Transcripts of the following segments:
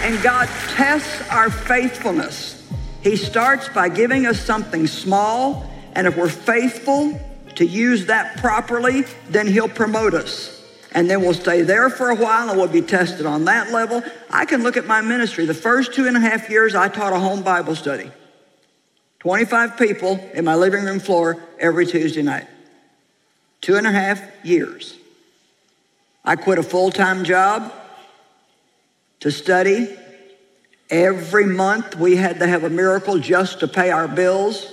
And God tests our faithfulness. He starts by giving us something small, and if we're faithful to use that properly, then he'll promote us. And then we'll stay there for a while and we'll be tested on that level. I can look at my ministry. The first 2.5 years, I taught a home Bible study. 25 people in my living room floor every Tuesday night. 2.5 years. I quit a full-time job to study. Every month we had to have a miracle just to pay our bills.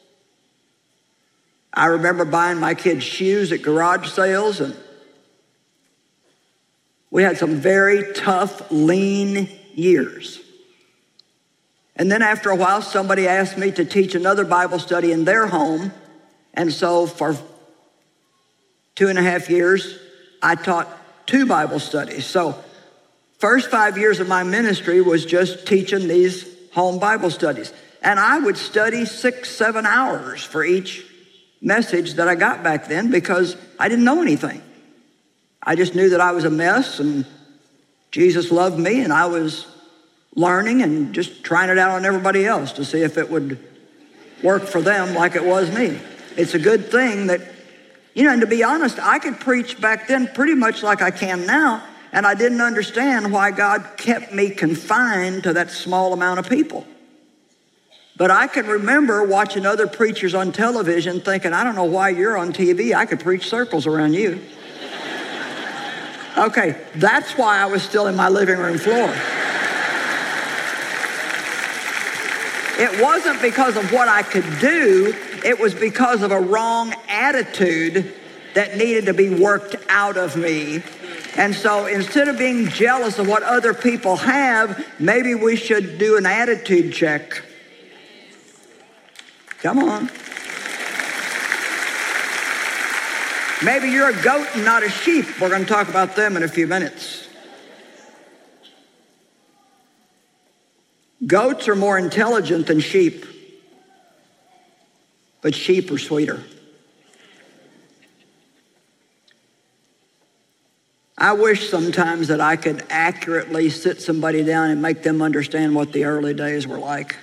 I remember buying my kids shoes at garage sales, and we had some very tough, lean years. And then after a while, somebody asked me to teach another Bible study in their home. And so for 2.5 years, I taught 2 Bible studies. So first 5 years of my ministry was just teaching these home Bible studies. And I would study 6-7 hours for each message that I got back then because I didn't know anything. I just knew that I was a mess and Jesus loved me, and I was learning and just trying it out on everybody else to see if it would work for them like it was me. It's a good thing that, and to be honest, I could preach back then pretty much like I can now, and I didn't understand why God kept me confined to that small amount of people. But I can remember watching other preachers on television thinking, I don't know why you're on TV. I could preach circles around you. Okay, that's why I was still in my living room floor. It wasn't because of what I could do. It was because of a wrong attitude that needed to be worked out of me. And so instead of being jealous of what other people have, maybe we should do an attitude check. Come on. Maybe you're a goat and not a sheep. We're going to talk about them in a few minutes. Goats are more intelligent than sheep, but sheep are sweeter. I wish sometimes that I could accurately sit somebody down and make them understand what the early days were like.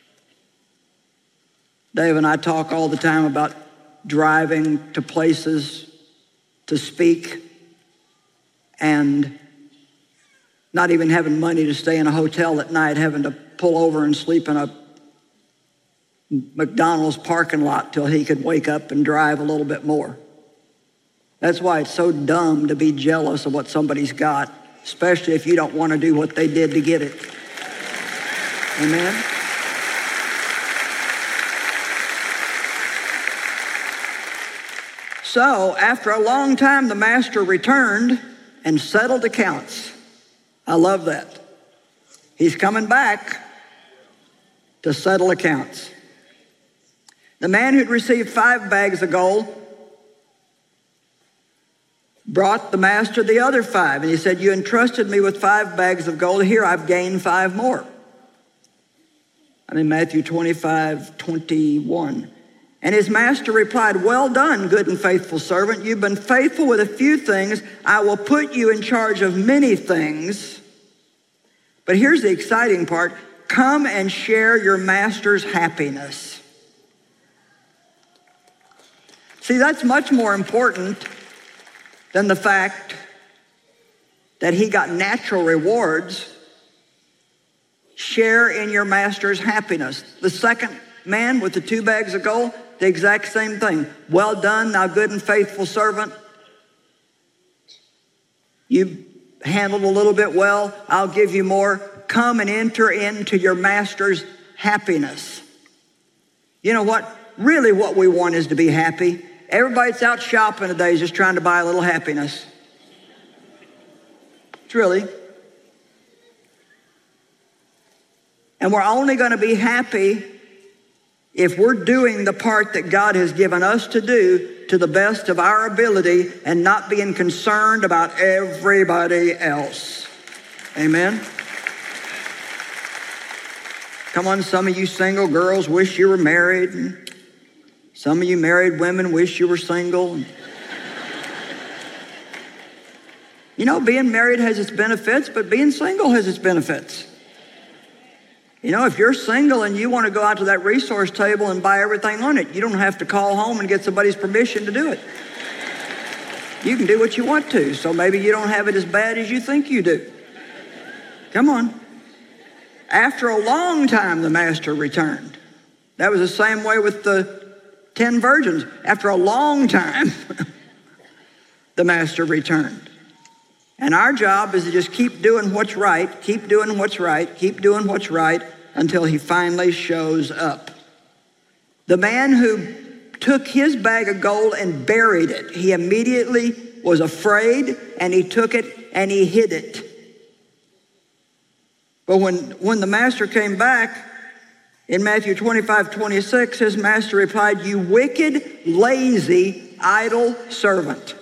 Dave and I talk all the time about driving to places to speak and not even having money to stay in a hotel at night, having to pull over and sleep in a McDonald's parking lot till he could wake up and drive a little bit more. That's why it's so dumb to be jealous of what somebody's got, especially if you don't want to do what they did to get it. Amen? So after a long time, the master returned and settled accounts. I love that. He's coming back to settle accounts. The man who'd received 5 bags of gold brought the master the other 5. And he said, you entrusted me with 5 bags of gold. Here, I've gained 5 more. I'm in Matthew 25:21. And his master replied, well done, good and faithful servant. You've been faithful with a few things. I will put you in charge of many things. But here's the exciting part. Come and share your master's happiness. See, that's much more important than the fact that he got natural rewards. Share in your master's happiness. The second man with the 2 bags of gold, the exact same thing. Well done, thou good and faithful servant. You handled a little bit well. I'll give you more. Come and enter into your master's happiness. You know what? Really what we want is to be happy. Everybody that's out shopping today is just trying to buy a little happiness. It's really. And we're only going to be happy if we're doing the part that God has given us to do to the best of our ability and not being concerned about everybody else. Amen? Come on, some of you single girls wish you were married. And some of you married women wish you were single. You know, being married has its benefits, but being single has its benefits. You know, if you're single and you want to go out to that resource table and buy everything on it, you don't have to call home and get somebody's permission to do it. You can do what you want to, so maybe you don't have it as bad as you think you do. Come on. After a long time, the master returned. That was the same way with the 10 virgins. After a long time, the master returned. And our job is to just keep doing what's right, keep doing what's right, keep doing what's right until he finally shows up. The man who took his bag of gold and buried it, he immediately was afraid and he took it and he hid it. But when the master came back, in Matthew 25:26, his master replied, "You wicked, lazy, idle servant."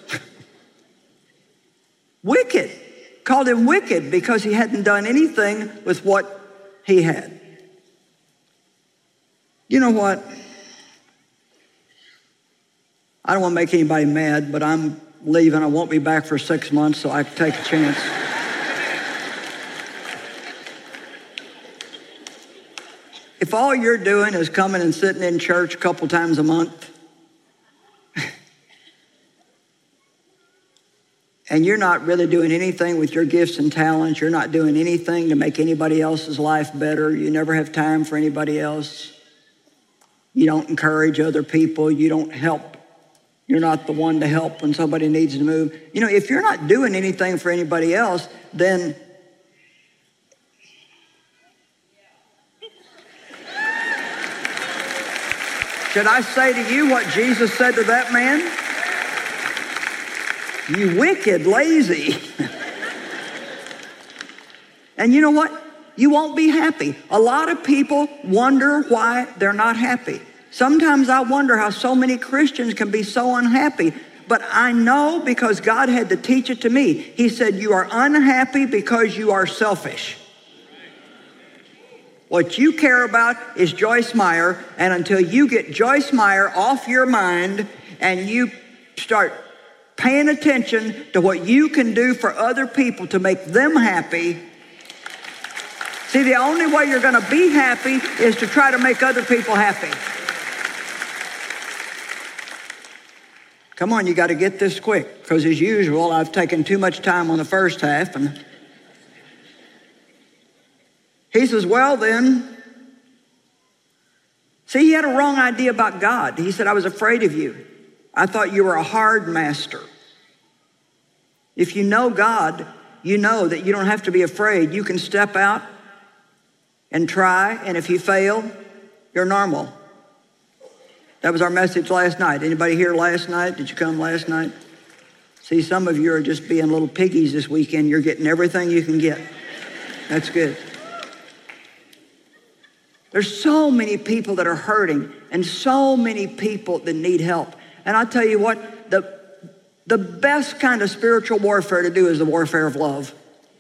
Wicked. Called him wicked because he hadn't done anything with what he had. You know what? I don't want to make anybody mad, but I'm leaving. I won't be back for 6 months, so I can take a chance. If all you're doing is coming and sitting in church a couple times a month, and you're not really doing anything with your gifts and talents, you're not doing anything to make anybody else's life better, you never have time for anybody else, you don't encourage other people, you don't help, you're not the one to help when somebody needs to move. You know, if you're not doing anything for anybody else, then should I say to you what Jesus said to that man? You wicked, lazy. And you know what? You won't be happy. A lot of people wonder why they're not happy. Sometimes I wonder how so many Christians can be so unhappy. But I know because God had to teach it to me. He said, you are unhappy because you are selfish. What you care about is Joyce Meyer, and until you get Joyce Meyer off your mind and you start paying attention to what you can do for other people to make them happy, see, the only way you're going to be happy is to try to make other people happy. Come on, you got to get this quick, because as usual, I've taken too much time on the first half. And he says, well then, see, he had a wrong idea about God. He said, I was afraid of you. I thought you were a hard master. If you know God, you know that you don't have to be afraid. You can step out and try, and if you fail, you're normal. That was our message last night. Anybody here last night? Did you come last night? See, some of you are just being little piggies this weekend. You're getting everything you can get. That's good. There's so many people that are hurting and so many people that need help. And I'll tell you what, the best kind of spiritual warfare to do is the warfare of love.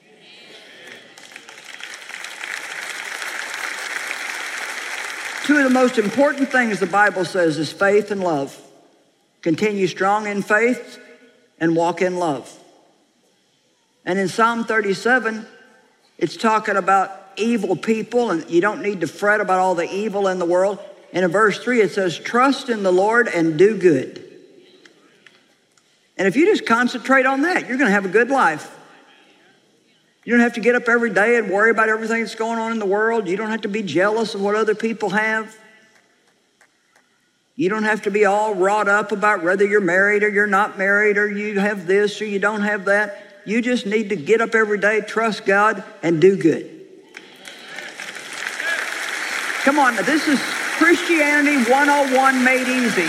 Two of the most important things the Bible says is faith and love. Continue strong in faith and walk in love. And in Psalm 37, it's talking about evil people, and you don't need to fret about all the evil in the world. And in verse 3, it says, trust in the Lord and do good. And if you just concentrate on that, you're going to have a good life. You don't have to get up every day and worry about everything that's going on in the world. You don't have to be jealous of what other people have. You don't have to be all wrought up about whether you're married or you're not married, or you have this or you don't have that. You just need to get up every day, trust God, and do good. Come on, this is Christianity 101 made easy.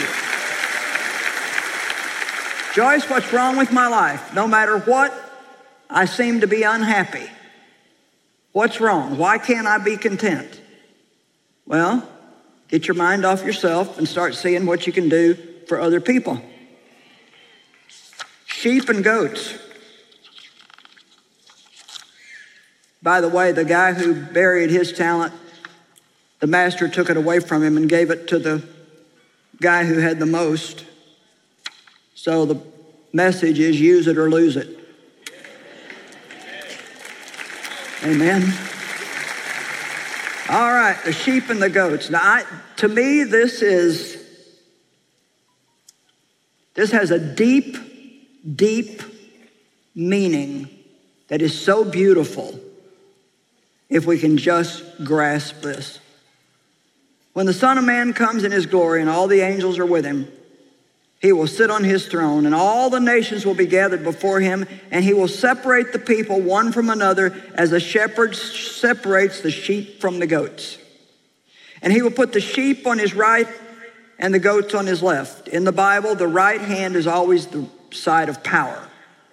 Joyce, what's wrong with my life? No matter what, I seem to be unhappy. What's wrong? Why can't I be content? Well, get your mind off yourself and start seeing what you can do for other people. Sheep and goats. By the way, the guy who buried his talent, the master took it away from him and gave it to the guy who had the most. So the message is use it or lose it. Amen. All right, the sheep and the goats. Now, to me, this has a deep, deep meaning that is so beautiful if we can just grasp this. When the Son of Man comes in his glory and all the angels are with him, he will sit on his throne, and all the nations will be gathered before him, and he will separate the people one from another as a shepherd separates the sheep from the goats. And he will put the sheep on his right and the goats on his left. In the Bible, the right hand is always the side of power.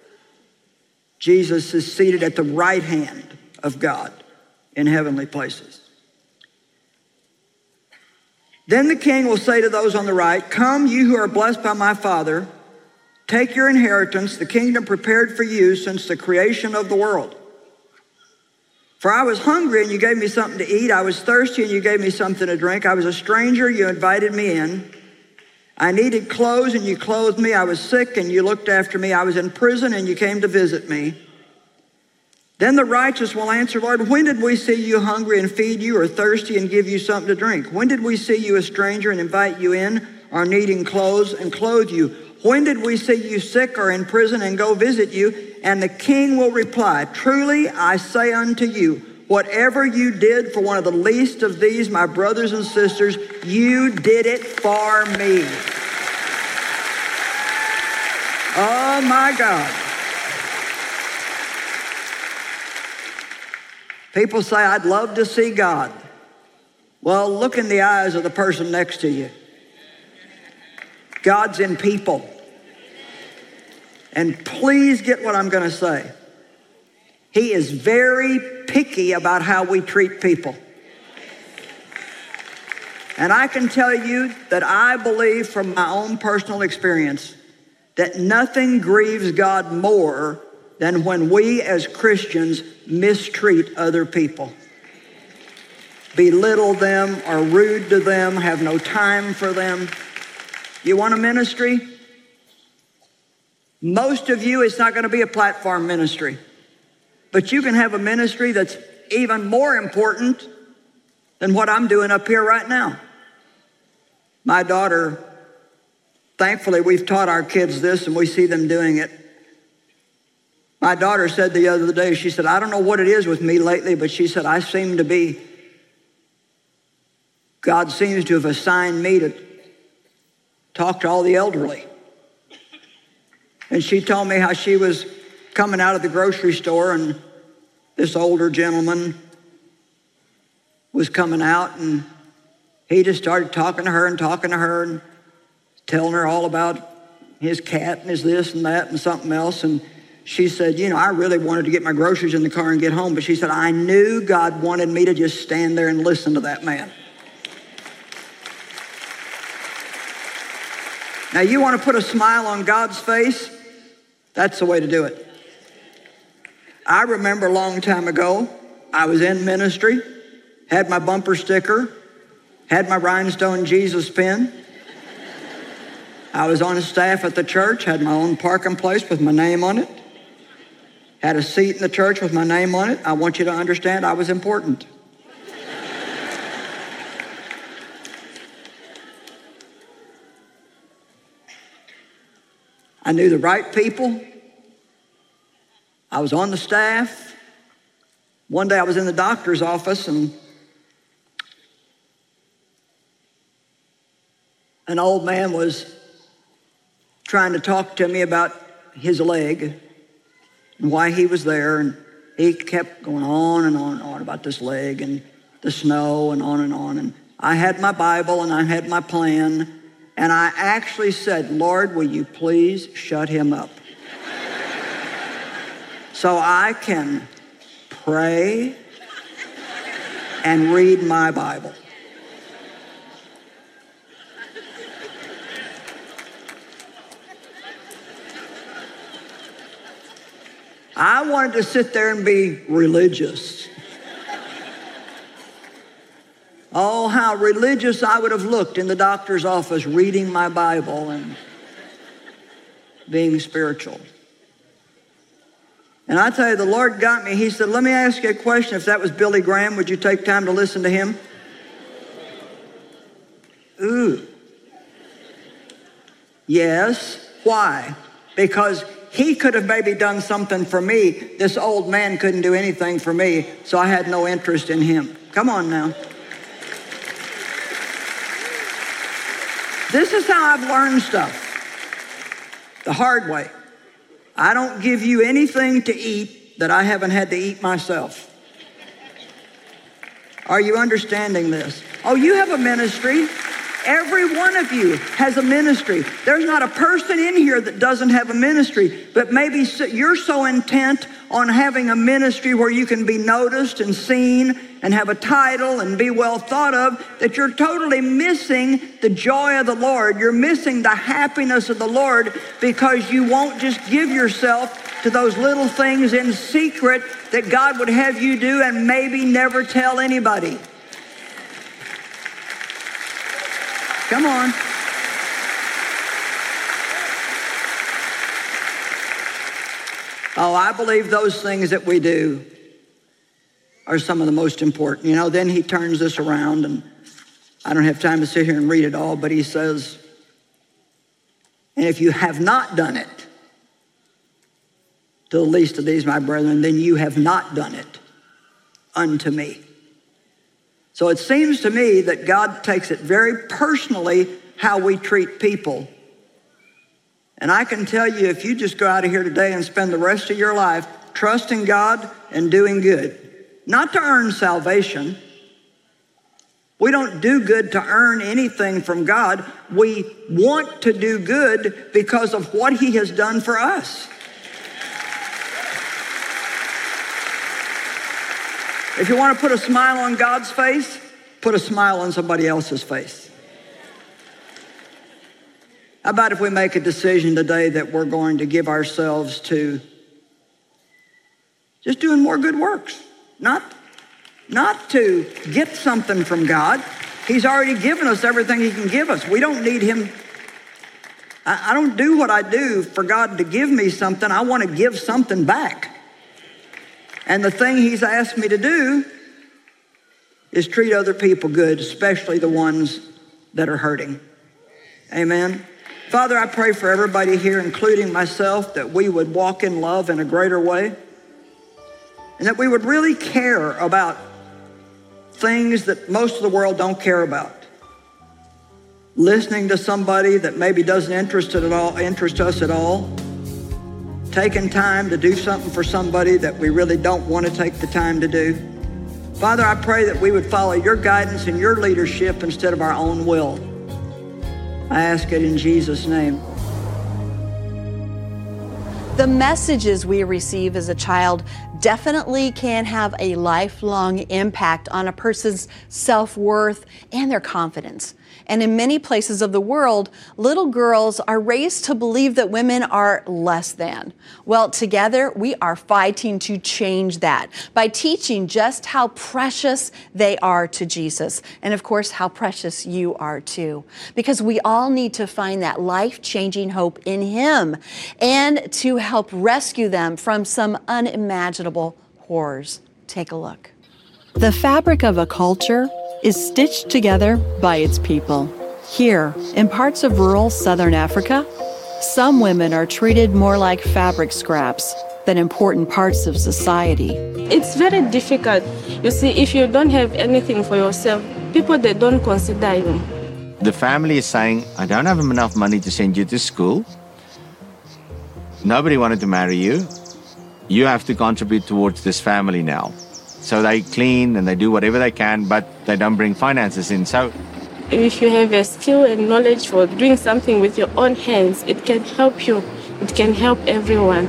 Jesus is seated at the right hand of God in heavenly places. Then the king will say to those on the right, "Come, you who are blessed by my Father, take your inheritance, the kingdom prepared for you since the creation of the world. For I was hungry and you gave me something to eat. I was thirsty and you gave me something to drink. I was a stranger, you invited me in. I needed clothes and you clothed me. I was sick and you looked after me. I was in prison and you came to visit me." Then the righteous will answer, "Lord, when did we see you hungry and feed you, or thirsty and give you something to drink? When did we see you a stranger and invite you in, or needing clothes and clothe you? When did we see you sick or in prison and go visit you?" And the king will reply, "Truly I say unto you, whatever you did for one of the least of these, my brothers and sisters, you did it for me." Oh my God. People say, "I'd love to see God." Well, look in the eyes of the person next to you. God's in people. And please get what I'm going to say. He is very picky about how we treat people. And I can tell you that I believe from my own personal experience that nothing grieves God more than when we as Christians mistreat other people. Belittle them, are rude to them, have no time for them. You want a ministry? Most of you, it's not going to be a platform ministry. But you can have a ministry that's even more important than what I'm doing up here right now. My daughter, thankfully, we've taught our kids this and we see them doing it. My daughter said the other day, she said, "I don't know what it is with me lately," but she said, God seems to have assigned me to talk to all the elderly. And she told me how she was coming out of the grocery store and this older gentleman was coming out and he just started talking to her and telling her all about his cat and his this and that and something else. And she said, "I really wanted to get my groceries in the car and get home." But she said, "I knew God wanted me to just stand there and listen to that man." Now, you want to put a smile on God's face? That's the way to do it. I remember a long time ago, I was in ministry, had my bumper sticker, had my rhinestone Jesus pin. I was on staff at the church, had my own parking place with my name on it. Had a seat in the church with my name on it. I want you to understand I was important. I knew the right people. I was on the staff. One day I was in the doctor's office and an old man was trying to talk to me about his leg and why he was there, and he kept going on and on and on about this leg and the snow and on and on. And I had my Bible and I had my plan, and I actually said, "Lord, will you please shut him up so I can pray and read my Bible." I wanted to sit there and be religious. Oh, how religious I would have looked in the doctor's office reading my Bible and being spiritual. And I tell you, the Lord got me. He said, let me ask you a question. If that was Billy Graham, would you take time to listen to him? Ooh. Yes. Why? Because he could have maybe done something for me. This old man couldn't do anything for me, so I had no interest in him. Come on now. This is how I've learned stuff. The hard way. I don't give you anything to eat that I haven't had to eat myself. Are you understanding this? Oh, you have a ministry. Every one of you has a ministry. There's not a person in here that doesn't have a ministry, but maybe you're so intent on having a ministry where you can be noticed and seen and have a title and be well thought of that you're totally missing the joy of the Lord. You're missing the happiness of the Lord because you won't just give yourself to those little things in secret that God would have you do and maybe never tell anybody. Come on. Oh, I believe those things that we do are some of the most important. You know, then he turns this around, and I don't have time to sit here and read it all, but he says, and if you have not done it to the least of these, my brethren, then you have not done it unto me. So it seems to me that God takes it very personally how we treat people. And I can tell you, if you just go out of here today and spend the rest of your life trusting God and doing good, not to earn salvation. We don't do good to earn anything from God. We want to do good because of what he has done for us. If you want to put a smile on God's face, put a smile on somebody else's face. How about if we make a decision today that we're going to give ourselves to just doing more good works, not to get something from God. He's already given us everything he can give us. We don't need him. I don't do what I do for God to give me something. I want to give something back. And the thing he's asked me to do is treat other people good, especially the ones that are hurting. Amen. Father, I pray for everybody here, including myself, that we would walk in love in a greater way, and that we would really care about things that most of the world don't care about. Listening to somebody that maybe doesn't interest us at all. Taking time to do something for somebody that we really don't want to take the time to do. Father, I pray that we would follow your guidance and your leadership instead of our own will. I ask it in Jesus' name. The messages we receive as a child definitely can have a lifelong impact on a person's self-worth and their confidence. And in many places of the world, little girls are raised to believe that women are less than. Well, together we are fighting to change that by teaching just how precious they are to Jesus. And of course, how precious you are too. Because we all need to find that life-changing hope in him and to help rescue them from some unimaginable horrors. Take a look. The fabric of a culture is stitched together by its people. Here, in parts of rural southern Africa, some women are treated more like fabric scraps than important parts of society. It's very difficult. You see, if you don't have anything for yourself, people, they don't consider you. The family is saying, I don't have enough money to send you to school. Nobody wanted to marry you. You have to contribute towards this family now. So they clean and they do whatever they can, but they don't bring finances in. So if you have a skill and knowledge for doing something with your own hands, it can help you. It can help everyone.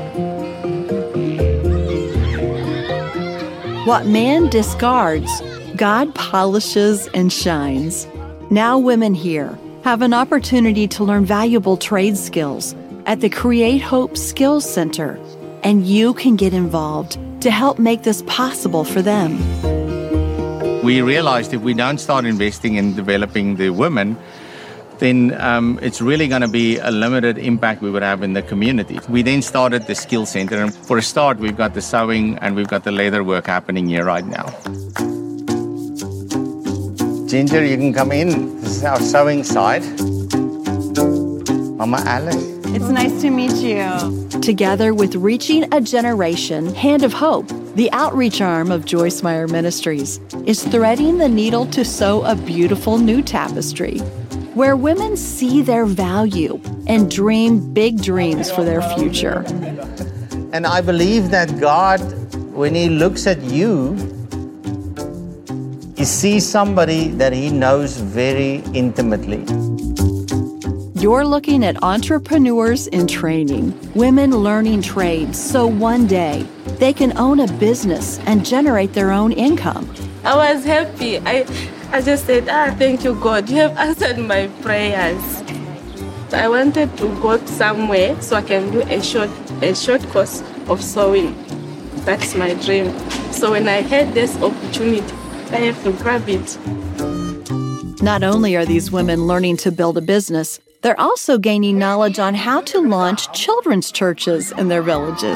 What man discards, God polishes and shines. Now women here have an opportunity to learn valuable trade skills at the Create Hope Skills Center, and you can get involved to help make this possible for them. we realized if we don't start investing in developing the women, then it's really going to be a limited impact we would have in the community. We then started the skill center, and for a start, we've got the sewing and we've got the leather work happening here right now. Ginger, you can come in. This is our sewing side. Mama Alice. It's nice to meet you. Together with Reaching a Generation, Hand of Hope, the outreach arm of Joyce Meyer Ministries, is threading the needle to sew a beautiful new tapestry where women see their value and dream big dreams for their future. And I believe that God, when He looks at you, He sees somebody that He knows very intimately. You're looking at entrepreneurs in training, women learning trades, so one day they can own a business and generate their own income. I was happy. I just said, thank you, God. You have answered my prayers. I wanted to go somewhere so I can do a short course of sewing. That's my dream. So when I had this opportunity, I have to grab it. Not only are these women learning to build a business, they're also gaining knowledge on how to launch children's churches in their villages.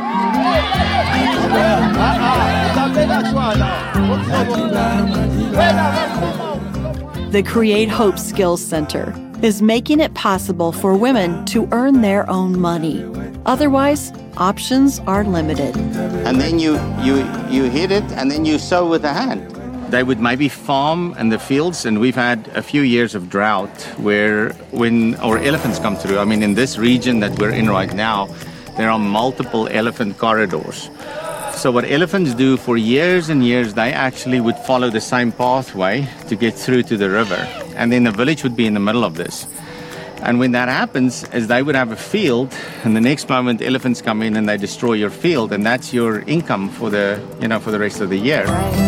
The Create Hope Skills Center is making it possible for women to earn their own money. Otherwise, options are limited. And then you hit it, and then you sew with the hand. They would maybe farm in the fields, and we've had a few years of drought where when our elephants come through, I mean, in this region that we're in right now, there are multiple elephant corridors. So what elephants do for years and years, they actually would follow the same pathway to get through to the river. And then the village would be in the middle of this. And when that happens, is they would have a field, and the next moment elephants come in and they destroy your field, and that's your income for the rest of the year.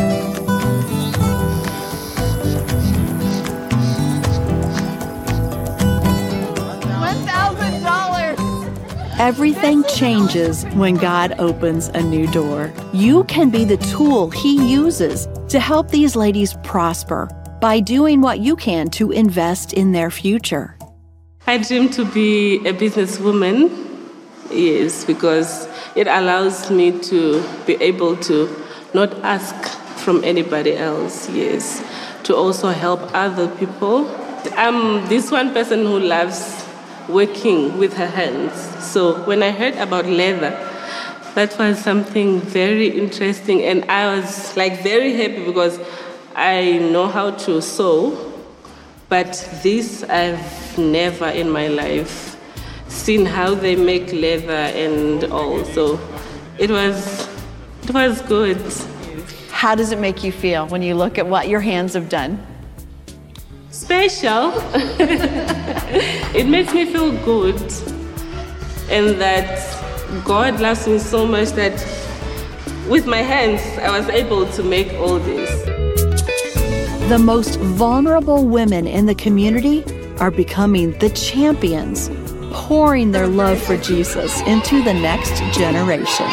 Everything changes when God opens a new door. You can be the tool He uses to help these ladies prosper by doing what you can to invest in their future. I dream to be a businesswoman, yes, because it allows me to be able to not ask from anybody else, yes, to also help other people. I'm this one person who loves working with her hands. So when I heard about leather, that was something very interesting, and I was very happy because I know how to sew, but this I've never in my life seen how they make leather and all. So it was good. How does it make you feel when you look at what your hands have done? Special. It makes me feel good, and that God loves me so much that with my hands I was able to make all this. The most vulnerable women in the community are becoming the champions, pouring their love for Jesus into the next generation.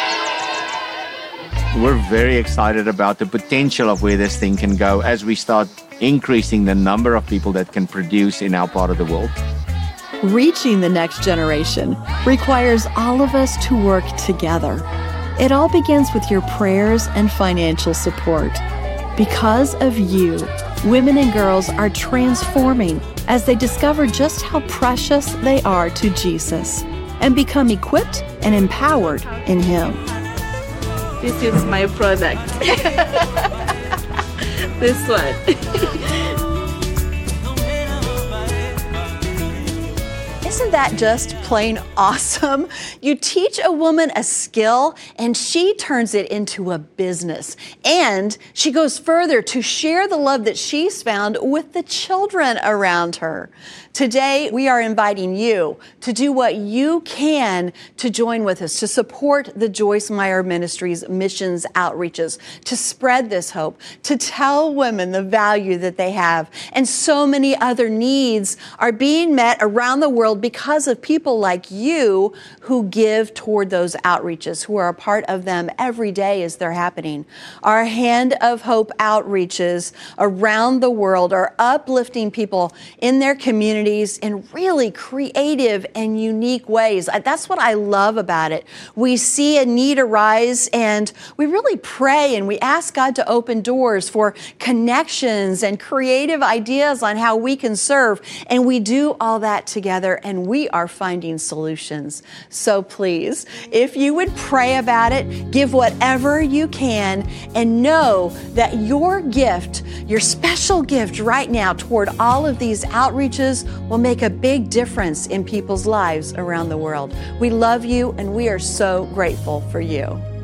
We're very excited about the potential of where this thing can go as we start increasing the number of people that can produce in our part of the world. Reaching the next generation requires all of us to work together. It all begins with your prayers and financial support. Because of you, women and girls are transforming as they discover just how precious they are to Jesus and become equipped and empowered in Him. This is my product. This one. Isn't that just plain awesome? You teach a woman a skill and she turns it into a business. And she goes further to share the love that she's found with the children around her. Today, we are inviting you to do what you can to join with us, to support the Joyce Meyer Ministries missions outreaches, to spread this hope, to tell women the value that they have. And so many other needs are being met around the world because of people like you who give toward those outreaches, who are a part of them every day as they're happening. Our Hand of Hope outreaches around the world are uplifting people in their communities in really creative and unique ways. That's what I love about it. We see a need arise and we really pray and we ask God to open doors for connections and creative ideas on how we can serve. And we do all that together and we are finding solutions. So please, if you would pray about it, give whatever you can, and know that your gift, your special gift right now toward all of these outreaches will make a big difference in people's lives around the world. We love you and we are so grateful for you.